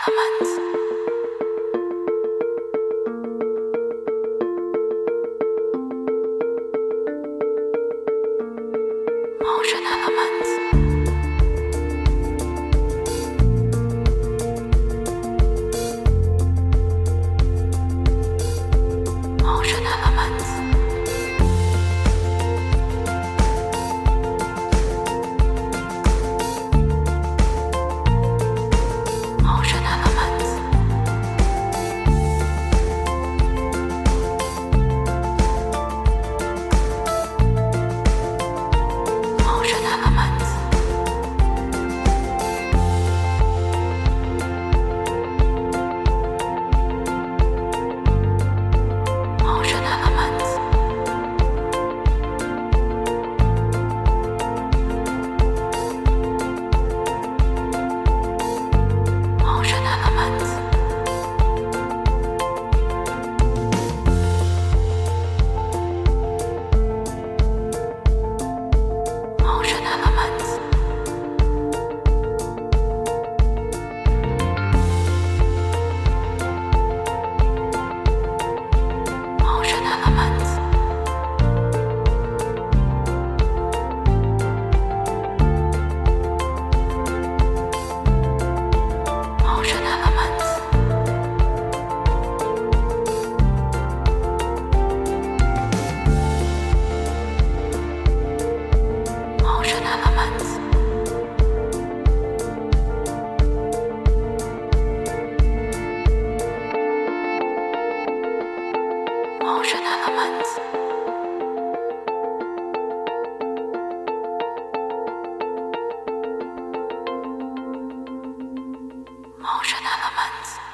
Element. Motion Element. Motion Element. Motion Element. Motion Element. Motion Element. Motion Element. Motion Element. Motion Element. Motion Element. Motion Element. Motion Element. Motion Element.